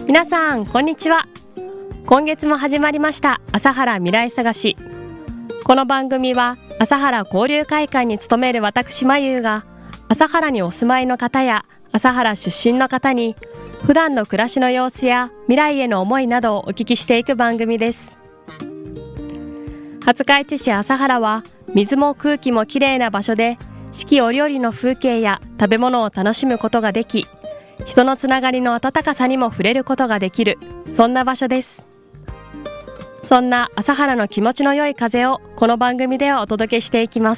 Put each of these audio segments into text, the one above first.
皆さんこんにちは。今月も始まりました朝原未来探し。この番組は朝原交流会館に勤める私まゆが朝原にお住まいの方や朝原出身の方に普段の暮らしの様子や未来への思いなどをお聞きしていく番組です。廿日市市朝原は水も空気もきれいな場所で四季折々の風景や食べ物を楽しむことができ、人のつながりの温かさにも触れることができる、そんな場所です。そんな朝原の気持ちの良い風をこの番組ではお届けしていきます。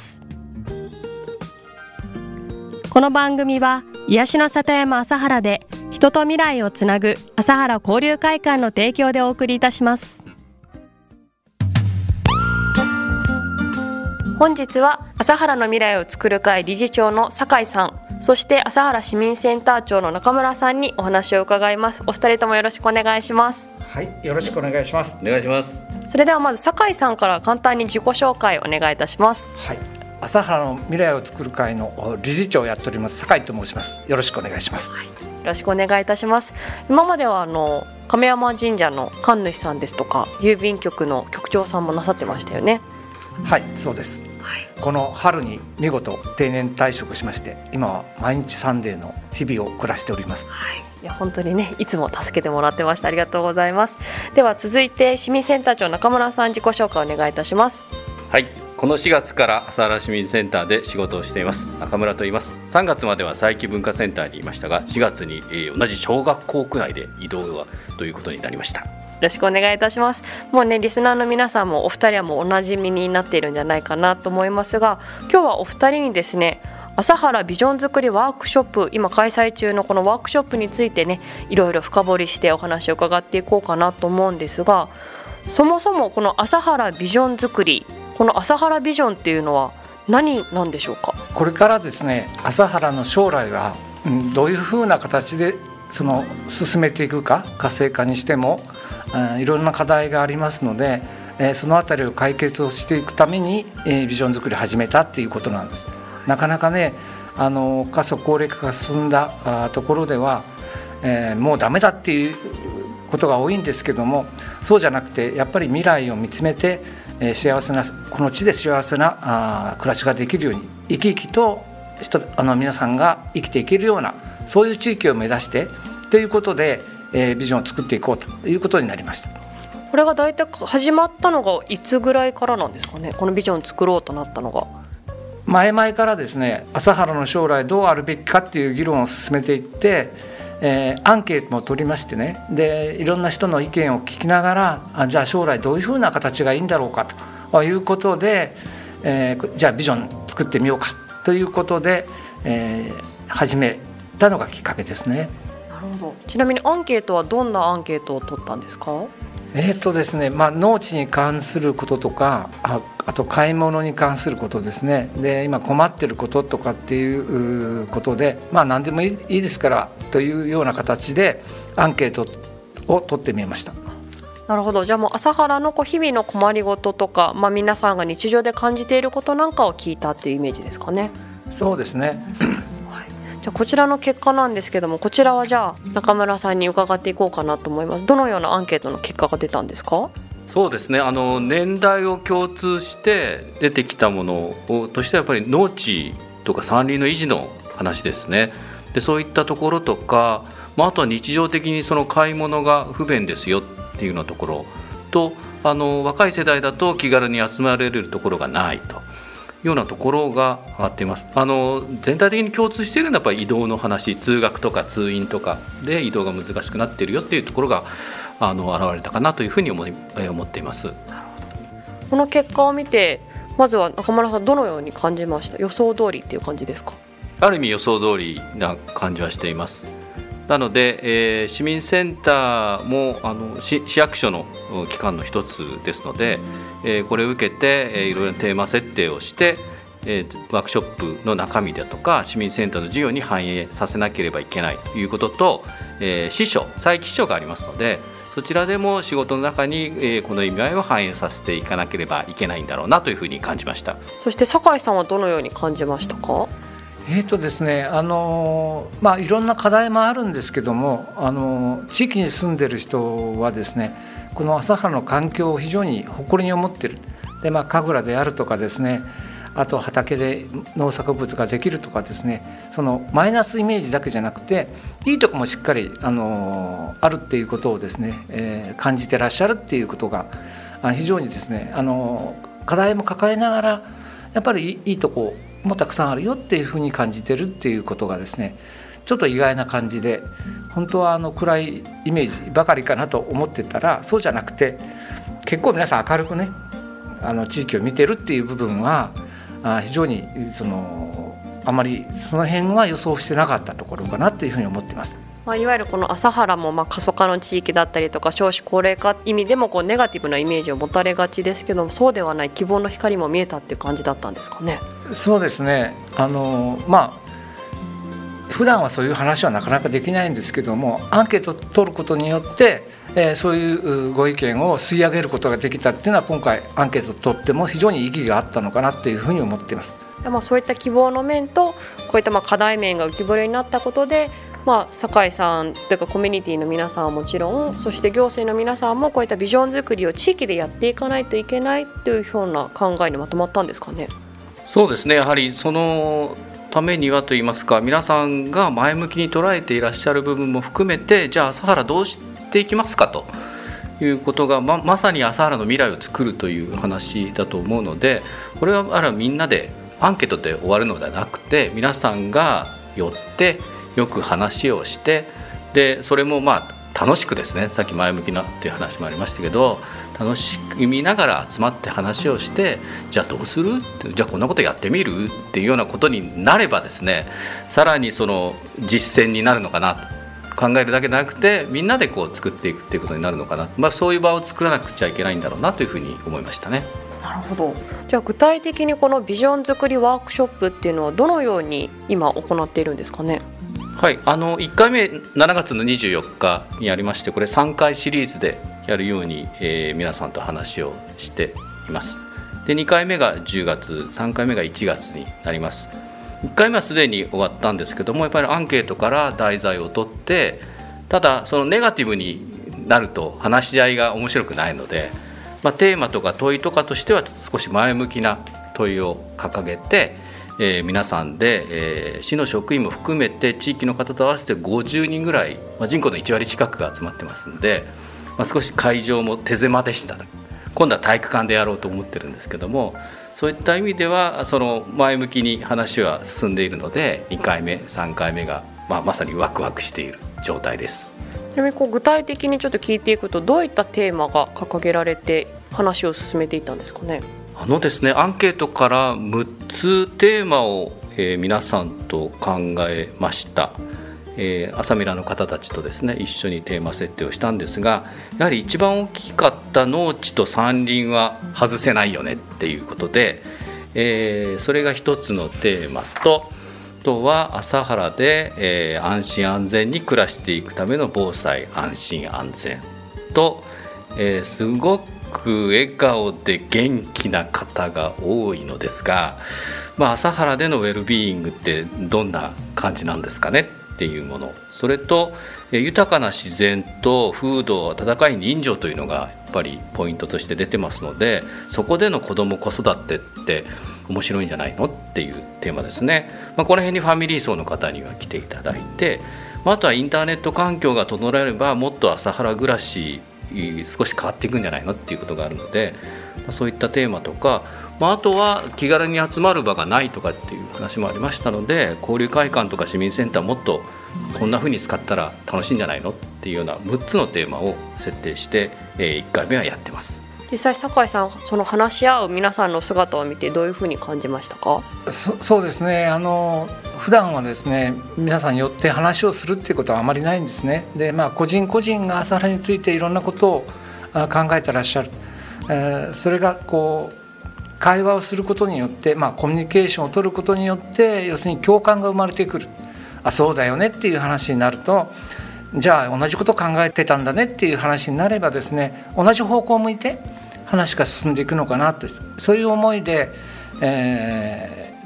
この番組は癒しの里山朝原で人と未来をつなぐ朝原交流会館の提供でお送りいたします。本日は朝原の未来をつくる会理事長の酒井さん、そして朝原市民センター長の中村さんにお話を伺います。お二人ともよろしくお願いします。 はい、よろしくお願いします。 お願いします。 それではまず酒井さんから簡単に自己紹介をお願いいたします。 はい、朝原の未来をつくる会の理事長をやっております酒井と申します。よろしくお願いします。 はい、よろしくお願いいたします。今までは亀山神社の神主さんですとか郵便局の局長さんもなさってましたよね。 はい、そうです。はい、この春に見事定年退職しまして、今は毎日サンデーの日々を暮らしております。 はい、いや本当にね、いつも助けてもらってました。ありがとうございます。では続いて市民センター長中村さん、自己紹介お願いいたします。 はい、この4月から朝原市民センターで仕事をしています中村と言います。3月までは佐伯文化センターにいましたが、4月に、同じ小学校区内で異動ということになりました。 よろしくお願いいたします。もうね、リスナーの皆さんもお二人はもうおなじみになっているんじゃないかなと思いますが、今日はお二人にですね、朝原ビジョン作りワークショップ、今開催中のこのワークショップについてね、いろいろ深掘りしてお話を伺っていこうかなと思うんですが、そもそもこの朝原ビジョン作り、この朝原ビジョンっていうのは何なんでしょうか。 これからですね、朝原の将来は、どういうふうな形で進めていくか、活性化にしてもいろんな課題がありますので、そのあたりを解決をしていくために、ビジョン作りを始めたっていうことなんです。なかなかね、過疎高齢化が進んだところでは、もうダメだっていうことが多いんですけども、そうじゃなくてやっぱり未来を見つめて、幸せなこの地で幸せな暮らしができるように、生き生きと皆さんが生きていけるような、そういう地域を目指してということで、ビジョンを作っていこうということになりました。 これが大体始まったのがいつぐらいからなんですかね、このビジョンを作ろうとなったのが。 前々からですね、朝原の将来どうあるべきかっていう議論を進めていって、アンケートも取りましてね、でいろんな人の意見を聞きながら、じゃあ将来どういうふうな形がいいんだろうかということで、じゃあビジョン作ってみようかということで、始めたのがきっかけですね。 なるほど。ちなみにアンケートはどんなアンケートを取ったんですか。 ですね、農地に関することとか、あと買い物に関することですね。で今困ってることとかっていうことで、何でもいいですからというような形でアンケートを取ってみました。 なるほど。じゃあもう朝原の日々の困りごととか、皆さんが日常で感じていることなんかを聞いたっていうイメージですかね。 そうですね。 じゃあこちらの結果なんですけども、こちらはじゃあ中村さんに伺っていこうかなと思います。どのようなアンケートの結果が出たんですか。 そうですね、年代を共通して出てきたものとしてはやっぱり農地とか山林の維持の話ですね。でそういったところとか、あとは日常的にその買い物が不便ですよっていうようなところと、若い世代だと気軽に集まれるところがないとようなところが上がっています。全体的に共通しているのはやっぱり移動の話、通学とか通院とかで移動が難しくなっているよっていうところが現れたかなというふうに思っています。 この結果を見て、まずは中村さんどのように感じました。予想通りっていう感じですか。 ある意味予想通りな感じはしています。なので、市民センターも市役所の機関の一つですので、これを受けて、いろいろなテーマ設定をして、ワークショップの中身だとか市民センターの事業に反映させなければいけないということと、支所、佐伯支所がありますので、そちらでも仕事の中に、この意味合いを反映させていかなければいけないんだろうなというふうに感じました。 そして酒井さんはどのように感じましたか。 ですね、いろんな課題もあるんですけども、地域に住んでる人はですね、この朝原の環境を非常に誇りに思っている。で、神楽であるとかですね、あと畑で農作物ができるとかですね、そのマイナスイメージだけじゃなくていいとこもしっかり、あるっていうことをですね、感じてらっしゃるっていうことが非常にですね、課題も抱えながらやっぱりいいとこもたくさんあるよっていうふうに感じてるっていうことがですね、ちょっと意外な感じで、本当は暗いイメージばかりかなと思ってたらそうじゃなくて、結構皆さん明るくね、地域を見てるっていう部分は非常にあまりその辺は予想してなかったところかなというふうに思っています。 いわゆるこの朝原も過疎化の地域だったりとか少子高齢化意味でもネガティブなイメージを持たれがちですけども、そうではない希望の光も見えたっていう感じだったんですかね。 そうですね、普段はそういう話はなかなかできないんですけども、アンケートを取ることによって、そういうご意見を吸い上げることができたっていうのは、今回アンケートを取っても非常に意義があったのかなというふうに思っています。 そういった希望の面とこういった課題面が浮き彫りになったことで、酒井さんというかコミュニティの皆さんはもちろん、そして行政の皆さんもこういったビジョン作りを地域でやっていかないといけないというような考えにまとまったんですかね。 そうですね、やはりそのためにはといいますか、皆さんが前向きに捉えていらっしゃる部分も含めて、じゃあ朝原どうしていきますかということが、まさに朝原の未来を作るという話だと思うので、これはみんなでアンケートで終わるのではなくて、皆さんが寄ってよく話をして、でそれも楽しくですね、さっき前向きなっていう話もありましたけど、楽しみながら集まって話をして、じゃあどうするって、じゃあこんなことやってみるっていうようなことになればですね、さらにその実践になるのかなと考えるだけでなくて、みんなで作っていくっていうことになるのかな、そういう場を作らなくちゃいけないんだろうなというふうに思いましたね。 なるほど。じゃあ具体的にこのビジョン作りワークショップっていうのはどのように今行っているんですかね。 はい、1回目7月の24日にありまして、これ3回シリーズでやるように、皆さんと話をしています。で2回目が10月、3回目が1月になります。1回目はすでに終わったんですけども、やっぱりアンケートから題材を取って、ただそのネガティブになると話し合いが面白くないので、テーマとか問いとかとしては少し前向きな問いを掲げて、皆さんで、市の職員も含めて地域の方と合わせて50人ぐらい、人口の1割近くが集まってますので、少し会場も手狭でした。今度は体育館でやろうと思ってるんですけども、そういった意味ではその前向きに話は進んでいるので、2回目3回目が、まさにワクワクしている状態です。 ちなみに具体的にちょっと聞いていくと、どういったテーマが掲げられて話を進めていったんですかね。 ですね、アンケートから6つテーマを、皆さんと考えました。朝ミラの方たちとですね、一緒にテーマ設定をしたんですが、やはり一番大きかった農地と山林は外せないよねっていうことで、それが一つのテーマと、あとは朝原で、安心安全に暮らしていくための防災安心安全と、すごく笑顔で元気な方が多いのですが、朝原でのウェルビーイングってどんな感じなんですかねっていうもの、それと豊かな自然と風土、温かい人情というのがやっぱりポイントとして出てますので、そこでの子ども子育てって面白いんじゃないのっていうテーマですね。この辺にファミリー層の方には来ていただいて、あとはインターネット環境が整えればもっと朝原暮らし少し変わっていくんじゃないのっていうことがあるので、そういったテーマとか、あとは気軽に集まる場がないとかっていう話もありましたので、交流会館とか市民センターもっとこんな風に使ったら楽しいんじゃないのっていうような6つのテーマを設定して、1回目はやってます。 実際酒井さん、その話し合う皆さんの姿を見てどういうふうに感じましたか。 そうですね、普段はですね、皆さん寄って話をするっていうことはあまりないんですね。で、個人個人が朝原についていろんなことを考えてらっしゃる、それが会話をすることによって、コミュニケーションを取ることによって、要するに共感が生まれてくる。そうだよねっていう話になると、じゃあ同じことを考えてたんだねっていう話になればですね、同じ方向を向いて話が進んでいくのかなと、そういう思いで、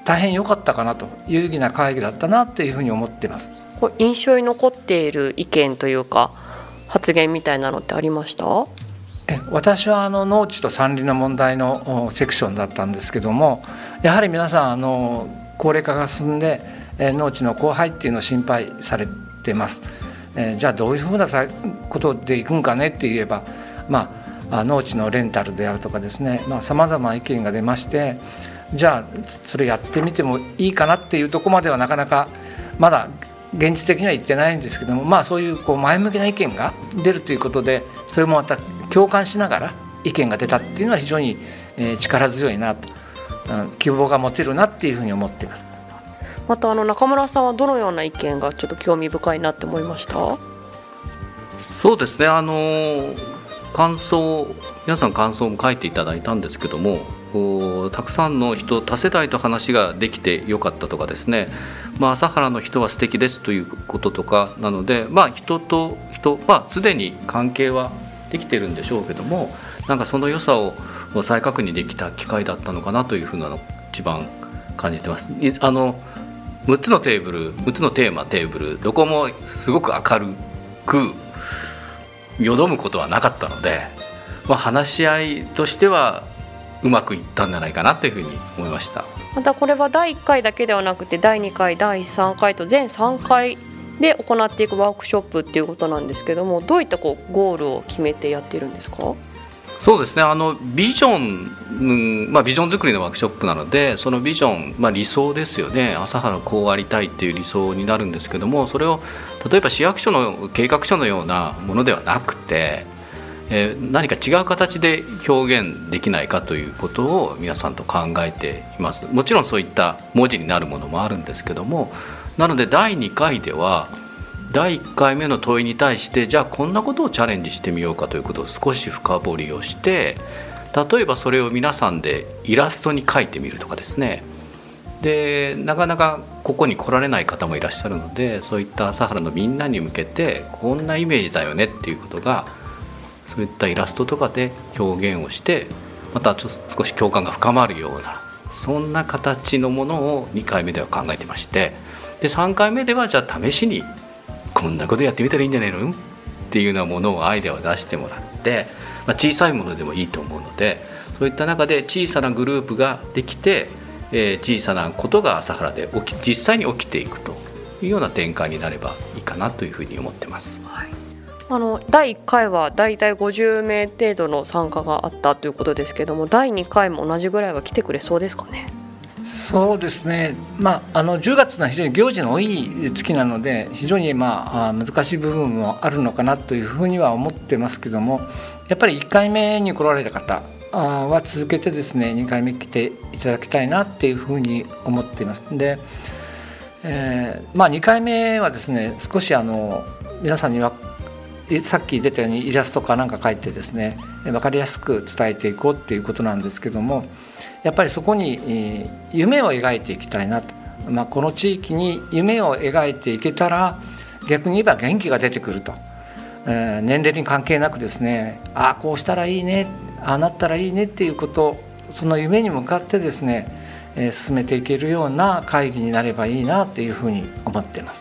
大変良かったかなと、有意義な会議だったなというふうに思っています。 これ印象に残っている意見というか発言みたいなのってありました？ 私は農地と山林の問題のセクションだったんですけども、やはり皆さん高齢化が進んで農地の荒廃っていうのを心配されてます。じゃあどういうふうなことでいくんかねって言えば、農地のレンタルであるとかですね、さまざまな意見が出まして、じゃあそれやってみてもいいかなっていうところまではなかなかまだ現実的には言ってないんですけども、そういう前向きな意見が出るということで、それもまた共感しながら意見が出たっていうのは非常に力強いなと、希望が持てるなっていうふうに思っています。 また中村さんはどのような意見がちょっと興味深いなって思いました？ そうですね、感想、皆さん感想も書いていただいたんですけども、たくさんの人、多世代と話ができてよかったとかですね、朝原の人は素敵ですということとかなので、人と人、すでに関係はできてるんでしょうけども、なんかその良さを再確認できた機会だったのかなというふうなのを一番感じてます。6つのテーマテーブル、どこもすごく明るくよどむことはなかったので、話し合いとしてはうまくいったんじゃないかなというふうに思いました。 またこれは第1回だけではなくて第2回第3回と全3回で行っていくワークショップっていうことなんですけども、どういったゴールを決めてやっているんですか？ そうですね、ビジョン、ビジョン作りのワークショップなので、そのビジョン、理想ですよね。朝原こうありたいっていう理想になるんですけども、それを例えば市役所の計画書のようなものではなくて、何か違う形で表現できないかということを皆さんと考えています。もちろんそういった文字になるものもあるんですけども、なので第2回では第1回目の問いに対して、じゃあこんなことをチャレンジしてみようかということを少し深掘りをして、例えばそれを皆さんでイラストに描いてみるとかですね。でなかなかここに来られない方もいらっしゃるので、そういった朝原のみんなに向けてこんなイメージだよねっていうことが、そういったイラストとかで表現をして、また少し共感が深まるような、そんな形のものを2回目では考えてまして、で3回目ではじゃあ試しにこんなことやってみたらいいんじゃないのっていうようなものをアイデアを出してもらって、小さいものでもいいと思うので、そういった中で小さなグループができて、小さなことが朝原で実際に起きていくというような展開になればいいかなというふうに思ってます。 第1回はだいたい50名程度の参加があったということですけども、第2回も同じぐらいは来てくれそうですかね？ そうですね、10月は非常に行事の多い月なので、非常に難しい部分もあるのかなというふうには思ってますけども、やっぱり1回目に来られた方は続けてですね、2回目来ていただきたいなっていうふうに思っています。で、2回目はですね、少し皆さんにはさっき出たようにイラストかなんか描いてですね、分かりやすく伝えていこうっていうことなんですけども、やっぱりそこに夢を描いていきたいなと、この地域に夢を描いていけたら逆に言えば元気が出てくると、年齢に関係なくですね、こうしたらいいね、なったらいいねっていうこと、その夢に向かってですね、進めていけるような会議になればいいなっていうふうに思っています。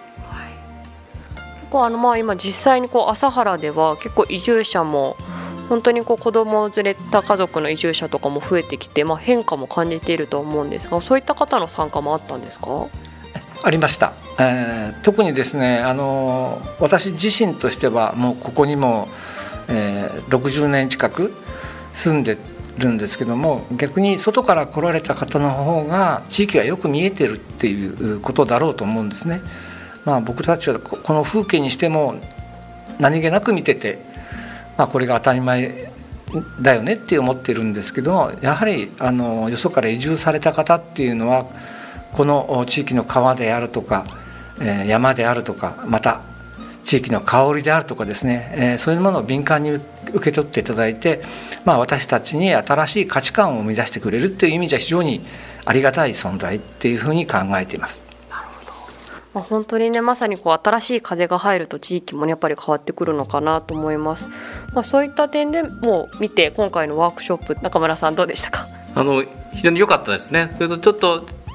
今実際に朝原では結構移住者も本当に子供を連れた家族の移住者とかも増えてきて、変化も感じていると思うんですが、そういった方の参加もあったんですか？ ありました。特にですね、私自身としてはもうここにも、60年近く住んでるんですけども、逆に外から来られた方の方が地域がよく見えてるっていうことだろうと思うんですね。僕たちはこの風景にしても何気なく見てて、これが当たり前だよねって思ってるんですけど、やはりよそから移住された方っていうのはこの地域の川であるとか、山であるとか、また地域の香りであるとかですね、そういうものを敏感に受け取っていただいて、私たちに新しい価値観を生み出してくれるっていう意味じゃ非常にありがたい存在っていうふうに考えています。 本当にね、まさに新しい風が入ると地域もやっぱり変わってくるのかなと思います。そういった点でも見て、今回のワークショップ、中村さんどうでしたか？ 非常に良かったですね。それとちょっと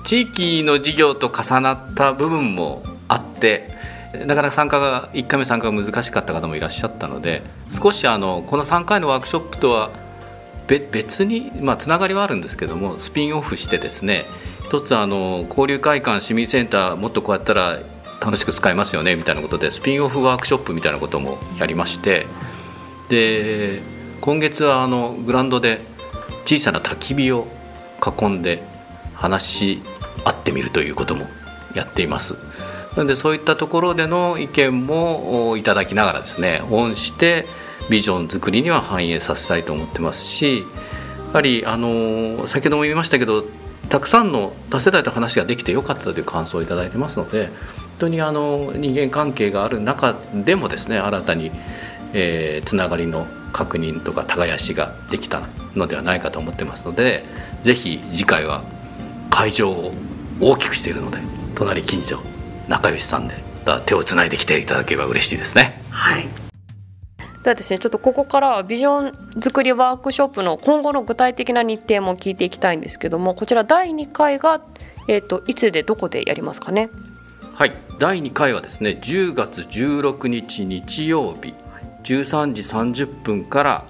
地域の事業と重なった部分もあって、なかなか1回目参加が難しかった方もいらっしゃったので、少しこの3回のワークショップとは別に、つながりはあるんですけども、スピンオフしてですね、一つ交流会館市民センターもっとこうやったら楽しく使えますよねみたいなことでスピンオフワークショップみたいなこともやりまして、で今月はグラウンドで小さな焚き火を囲んで話し合ってみるということもやっています。なのでそういったところでの意見もいただきながらですね、オンしてビジョン作りには反映させたいと思ってますし、やはり先ほども言いましたけど、たくさんの多世代と話ができてよかったという感想をいただいてますので、本当に人間関係がある中でもですね、新たに、つながりの確認とか耕しができたのではないかと思ってますので、ぜひ次回は会場を大きくしているので、隣近所仲良しさんで手をつないできていただければ嬉しいですね。 はい。ではですね、ちょっとここからはビジョン作りワークショップの今後の具体的な日程も聞いていきたいんですけども、こちら第2回が、いつでどこでやりますかね。 はい、第2回はですね、10月16日日曜日13時30分から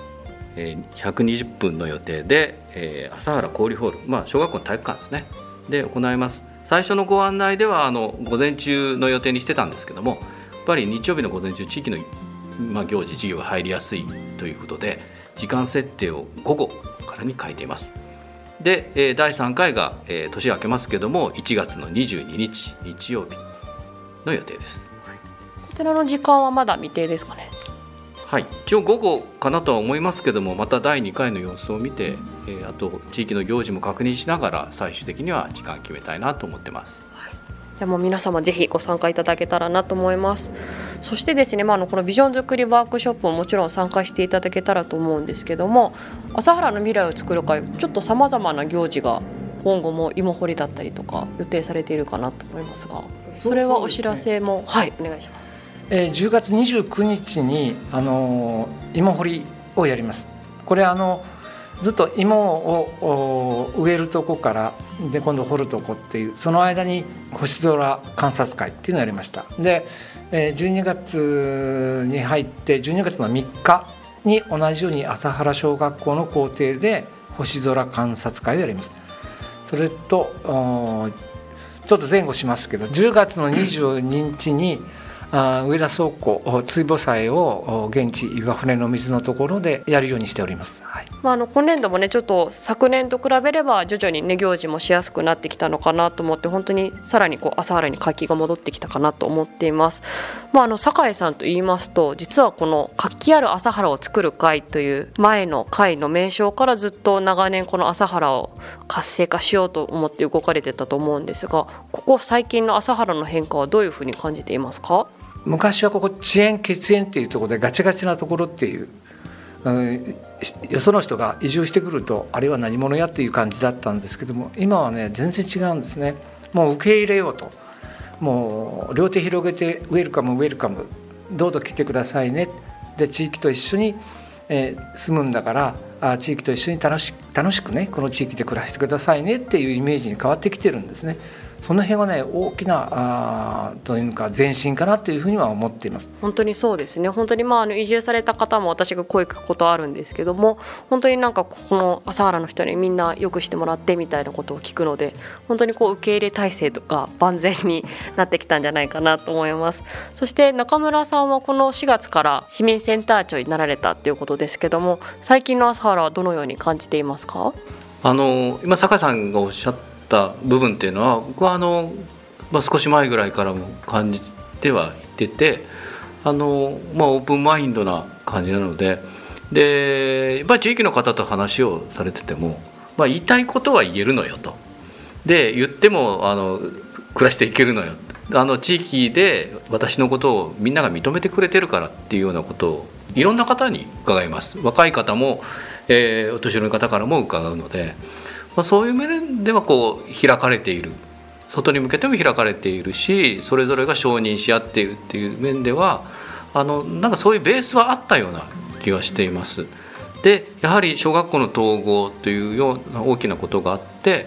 120分の予定で、朝原交流ホール、小学校の体育館ですねで行います。最初のご案内では午前中の予定にしてたんですけども、やっぱり日曜日の午前中地域の行事事業が入りやすいということで、時間設定を午後からに変えています。で、第3回が、年明けますけども1月の22日日曜日の予定です。 こちらの時間はまだ未定ですかね。 はい、一応午後かなとは思いますけども、また第2回の様子を見て、あと地域の行事も確認しながら最終的には時間決めたいなと思ってます。 じゃあもう皆様ぜひご参加いただけたらなと思います。そしてですね、このビジョン作りワークショップももちろん参加していただけたらと思うんですけども、朝原の未来を作る会、ちょっとさまざまな行事が今後も芋掘りだったりとか予定されているかなと思いますが、それはお知らせも、はい、お願いします。 10月29日に芋掘りをやります。これずっと芋を植えるとこからで今度掘るとこっていう、その間に星空観察会っていうのをやりました。で12月に入って12月の3日に同じように朝原小学校の校庭で星空観察会をやります。それとちょっと前後しますけど、10月の22日に上田倉庫追母祭を現地岩船の水のところでやるようにしております。はい、 今年度もね、ちょっと昨年と比べれば徐々にね行事もしやすくなってきたのかなと思って、本当にさらに朝原に活気が戻ってきたかなと思っています。酒井さんと言いますと、実はこの活気ある朝原を作る会という前の会の名称からずっと長年この朝原を活性化しようと思って動かれてたと思うんですが、ここ最近の朝原の変化はどういうふうに感じていますか？ 昔はここ遅延血縁っていうところでガチガチなところっていう、よその人が移住してくるとあれは何者やっていう感じだったんですけども、今はね全然違うんですね。もう受け入れようと、もう両手広げてウェルカムウェルカム、どうぞ来てくださいね、で地域と一緒に、住むんだから地域と一緒に楽しくねこの地域で暮らしてくださいねっていうイメージに変わってきてるんですね。その辺はね大きなというか前進かなというふうには思っています。 本当にそうですね。本当に移住された方も私が声聞くことあるんですけども、本当にこの朝原の人にみんなよくしてもらってみたいなことを聞くので、本当に受け入れ体制とか万全になってきたんじゃないかなと思います。そして中村さんはこの4月から市民センター長になられたということですけども、最近の朝原はどのように感じていますか？ 今酒井さんがおっしゃった部分っていうのは、僕は少し前ぐらいからも感じてはいてて、オープンマインドな感じなので、やっぱり地域の方と話をされてても、言いたいことは言えるのよと、で言っても暮らしていけるのよ、地域で私のことをみんなが認めてくれてるからっていうようなことをいろんな方に伺います。若い方も、お年寄りの方からも伺うので、そういう面では開かれている、外に向けても開かれているし、それぞれが承認し合っているっていう面ではそういうベースはあったような気がしています。でやはり小学校の統合というような大きなことがあって、そ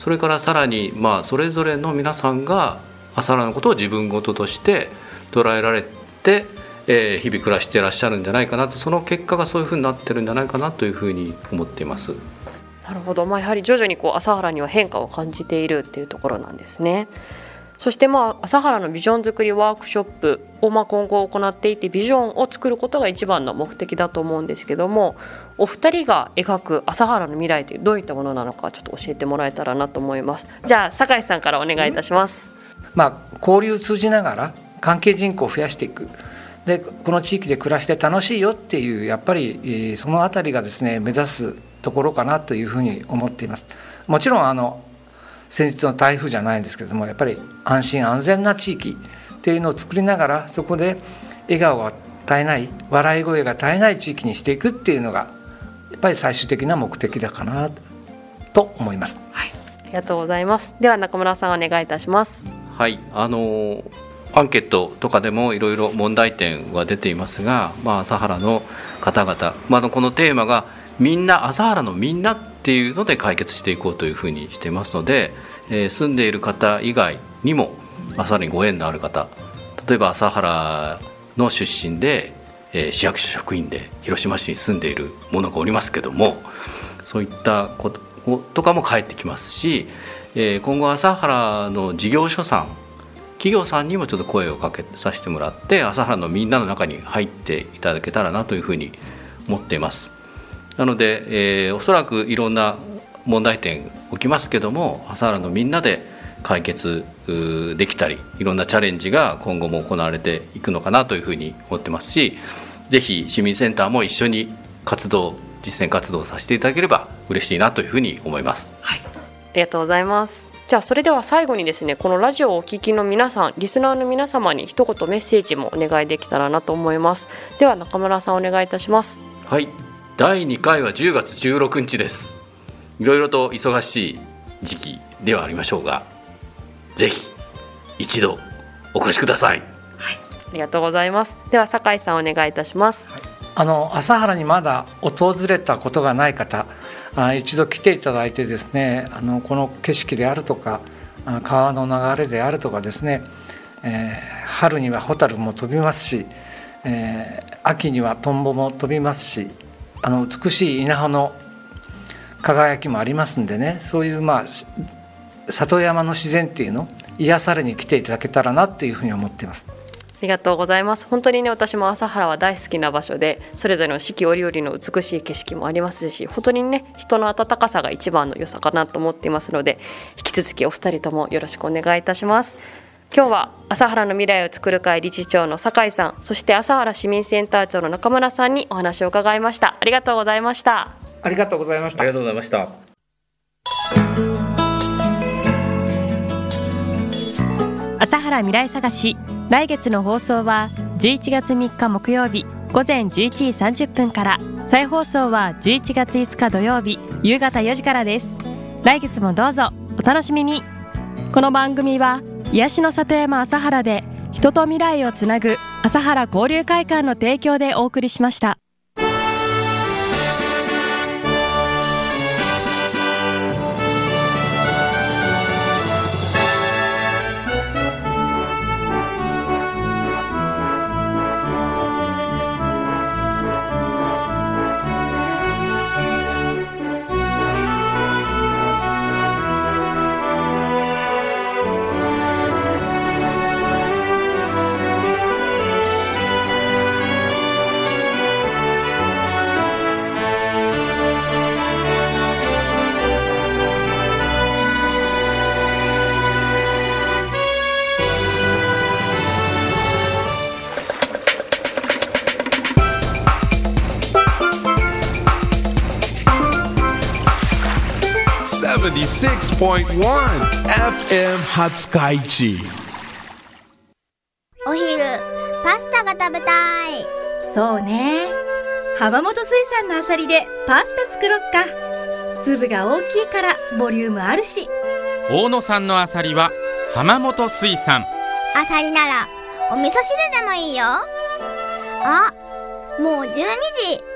それからさらに、それぞれの皆さんが朝原のことを自分事として捉えられて、日々暮らしていらっしゃるんじゃないかなと、その結果がそういうふうになってるんじゃないかなというふうに思っています。 なるほど、やはり徐々に朝原には変化を感じているっていうところなんですね。そして朝原のビジョン作りワークショップを今後行っていて、ビジョンを作ることが一番の目的だと思うんですけども、お二人が描く朝原の未来というどういったものなのかちょっと教えてもらえたらなと思います。じゃあ酒井さんからお願いいたします。 交流を通じながら関係人口を増やしていく、でこの地域で暮らして楽しいよっていう、やっぱりそのあたりがですね目指すところかなというふうに思っています。もちろん先日の台風じゃないんですけれども、やっぱり安心安全な地域っていうのを作りながら、そこで笑顔が絶えない、笑い声が絶えない地域にしていくっていうのがやっぱり最終的な目的だかなと思います。 はい、ありがとうございます。では中村さんお願いいたします。 はい、アンケートとかでもいろいろ問題点は出ていますが、朝原の方々、このテーマがみんな、朝原のみんなっていうので解決していこうというふうにしていますので、住んでいる方以外にも朝原にご縁のある方、例えば朝原の出身で、市役所職員で広島市に住んでいる者がおりますけども、そういったこととかも返ってきますし、今後朝原の事業所さん、企業さんにもちょっと声をかけさせてもらって、朝原のみんなの中に入っていただけたらなというふうに思っています。なので、おそらくいろんな問題点起きますけども、朝原のみんなで解決できたり、いろんなチャレンジが今後も行われていくのかなというふうに思ってますし、ぜひ市民センターも一緒に実践活動をさせていただければ嬉しいなというふうに思います。 はい、ありがとうございます。じゃあそれでは最後にですね、このラジオをお聞きの皆さん、リスナーの皆様に一言メッセージもお願いできたらなと思います。では中村さんお願いいたします。 はい、第2回は10月16日です。いろいろと忙しい時期ではありましょうが、ぜひ一度お越しください。 はい、ありがとうございます。では酒井さんお願いいたします。 朝原にまだ訪れたことがない方、一度来ていただいてですね、この景色であるとか川の流れであるとかですね、春にはホタルも飛びますし、秋にはトンボも飛びますし、美しい稲穂の輝きもありますんでね、そういう里山の自然っていうの癒されに来ていただけたらなっていうふうに思っています。 ありがとうございます。本当にね、私も朝原は大好きな場所で、それぞれの四季折々の美しい景色もありますし、本当にね、人の温かさが一番の良さかなと思っていますので、引き続きお二人ともよろしくお願いいたします。今日は朝原の未来を作る会理事長の酒井さん、そして朝原市民センター長の中村さんにお話を伺いました。ありがとうございました。 ありがとうございました。 ありがとうございました。 朝原未来探し、来月の放送は11月3日木曜日午前11時30分から、再放送は11月5日土曜日夕方4時からです。来月もどうぞお楽しみに。この番組は癒しの里山朝原で人と未来をつなぐ朝原交流会館の提供でお送りしました。 76.1 FM 廿日市。 お昼パスタが食べたい。 そうね、浜本水産のあさりでパスタ作ろっか。粒が大きいからボリュームあるし。 大野産のあさりは浜本水産。 あさりならお味噌汁でもいいよ。あ、もう12時。